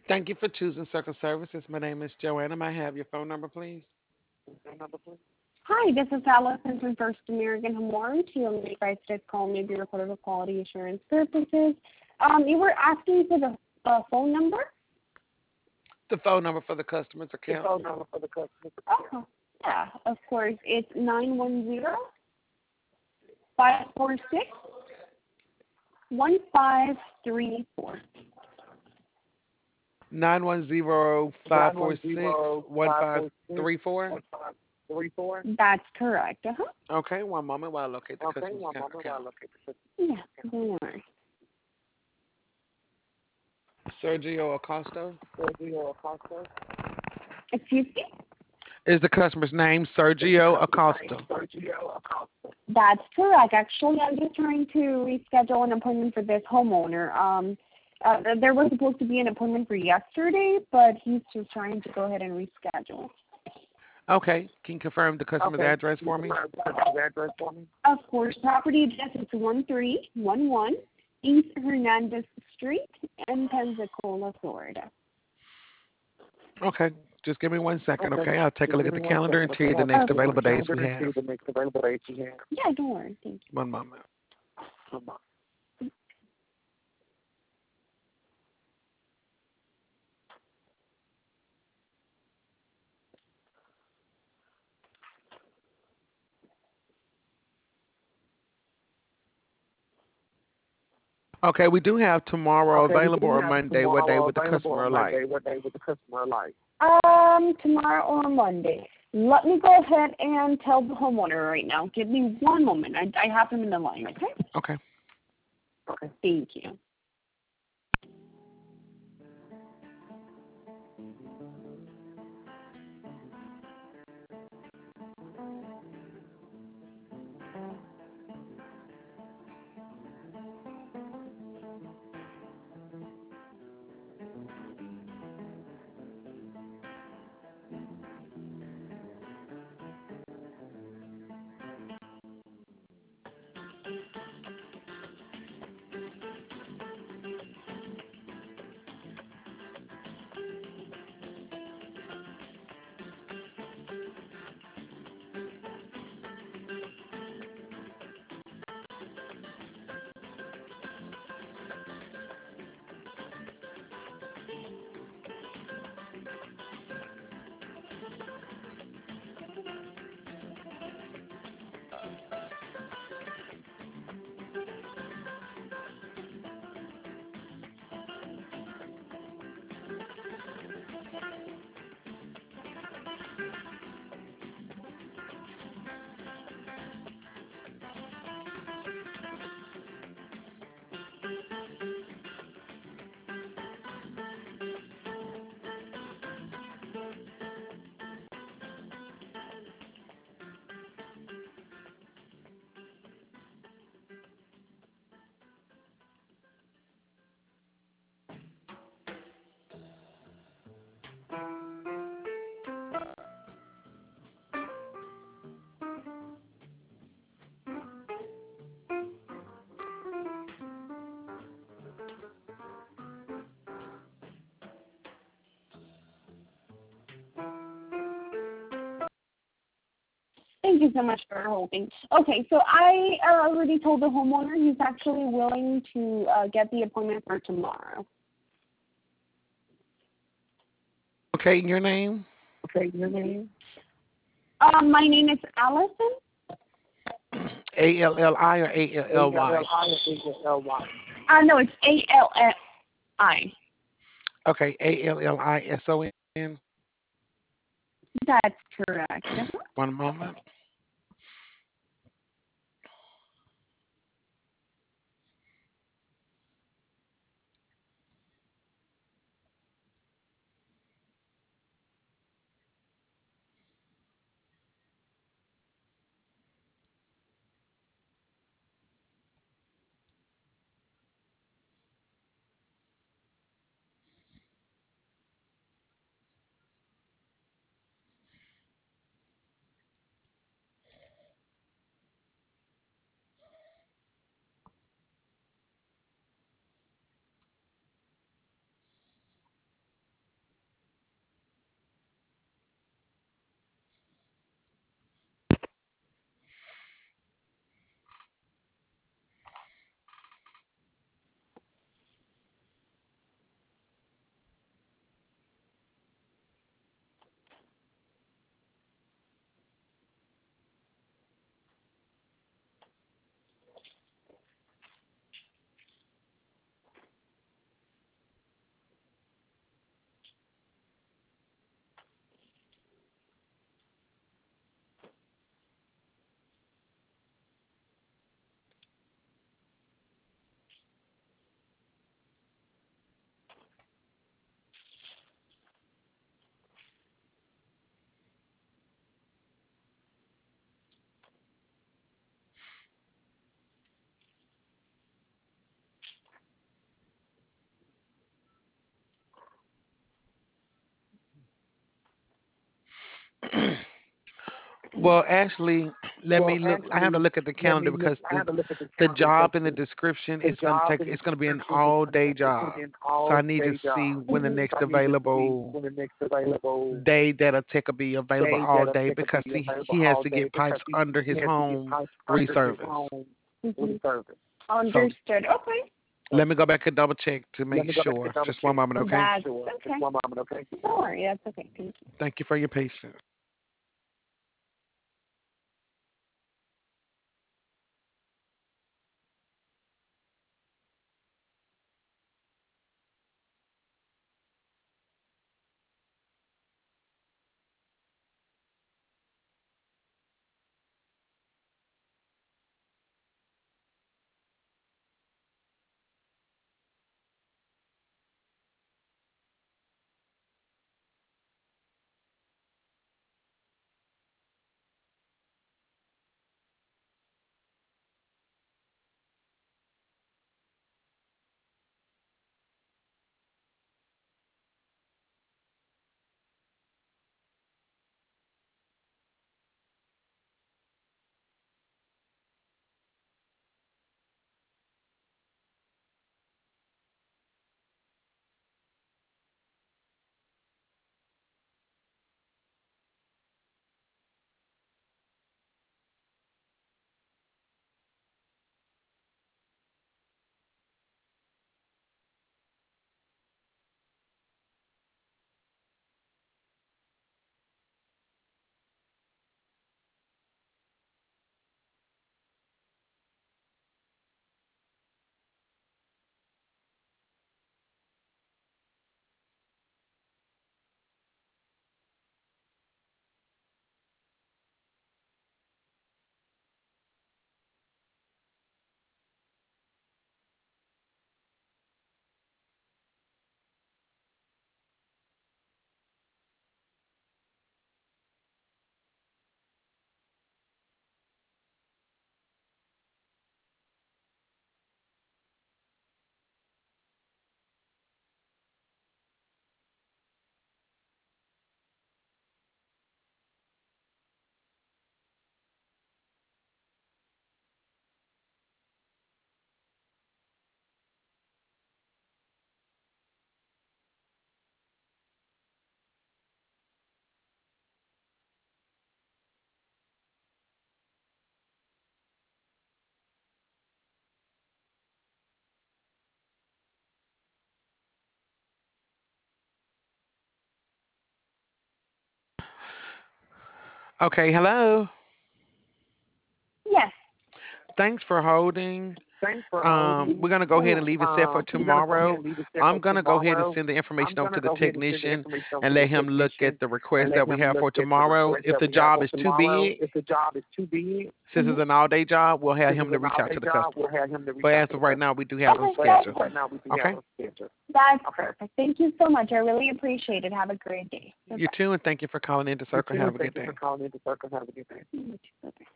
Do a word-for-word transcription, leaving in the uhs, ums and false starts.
Thank you for choosing Circle Services. My name is Joanna. May I have your phone number, please? Hi, this is Allison from First American Home Warranty. On the advice this call may be recorded for quality assurance purposes. Um, you were asking for the uh, phone number? The phone number for the customer's account. Oh, yeah, of course. It's nine one zero five four six one five three four. Nine one zero five four six one five three four. That's correct. Uh-huh. Okay, one moment while I locate the customer's account. account. Yeah, don't worry. Sergio Acosta. Excuse me? Is the customer's name Sergio Acosta? That's correct. Actually, I'm just trying to reschedule an appointment for this homeowner. Um, uh, there was supposed to be an appointment for yesterday, but he's just trying to go ahead and reschedule. Okay, can you confirm the customer's address for me? Of course, property address is one three one one East Hernandez Street in Pensacola, Florida. Okay, just give me one second, okay? I'll take a look at the calendar and tell you the next available dates we have. Yeah, don't worry. Thank you. One moment. Okay, we do have tomorrow available or Monday. What day would the customer like? Um, tomorrow or Monday. Let me go ahead and tell the homeowner right now. Give me one moment. I, I have him in the line, okay? Okay. Thank you. Thank you so much for holding. Okay, so I uh, already told the homeowner he's actually willing to uh, get the appointment for tomorrow. Okay, your name? Um, my name is Allison. A L L I or A L L Y? Uh, no, it's A L L I. Okay, A L L I S O N. That's correct. One moment. Well, actually, let me look. I have to look at the calendar because the the job in the description is going to take. It's going to be an all day job. So I need to see when the next available day that a tech will be available all day because see, he has to get pipes under his home resurfaced. Mhm. So Understood. Okay. let me go back and double check to make sure. Just one moment, okay? That's okay. Don't worry. That's okay. Thank you. Thank you for your patience. Okay, hello. Yes. Thanks for holding. Um, we're gonna go ahead and leave it set for tomorrow. I'm gonna go ahead and send the information over to the technician and let him look at the request that we have for tomorrow. If the job is too big, since it's Mhm. an all-day job, we'll have him to reach out to the customer. But as of right now, we do have him Okay. That's scheduled. Okay. that's perfect. Thank you so much. I really appreciate it. Have a great day. You Bye-bye. too, and thank you for calling in to Circle. Have a good day. You too. Bye-bye.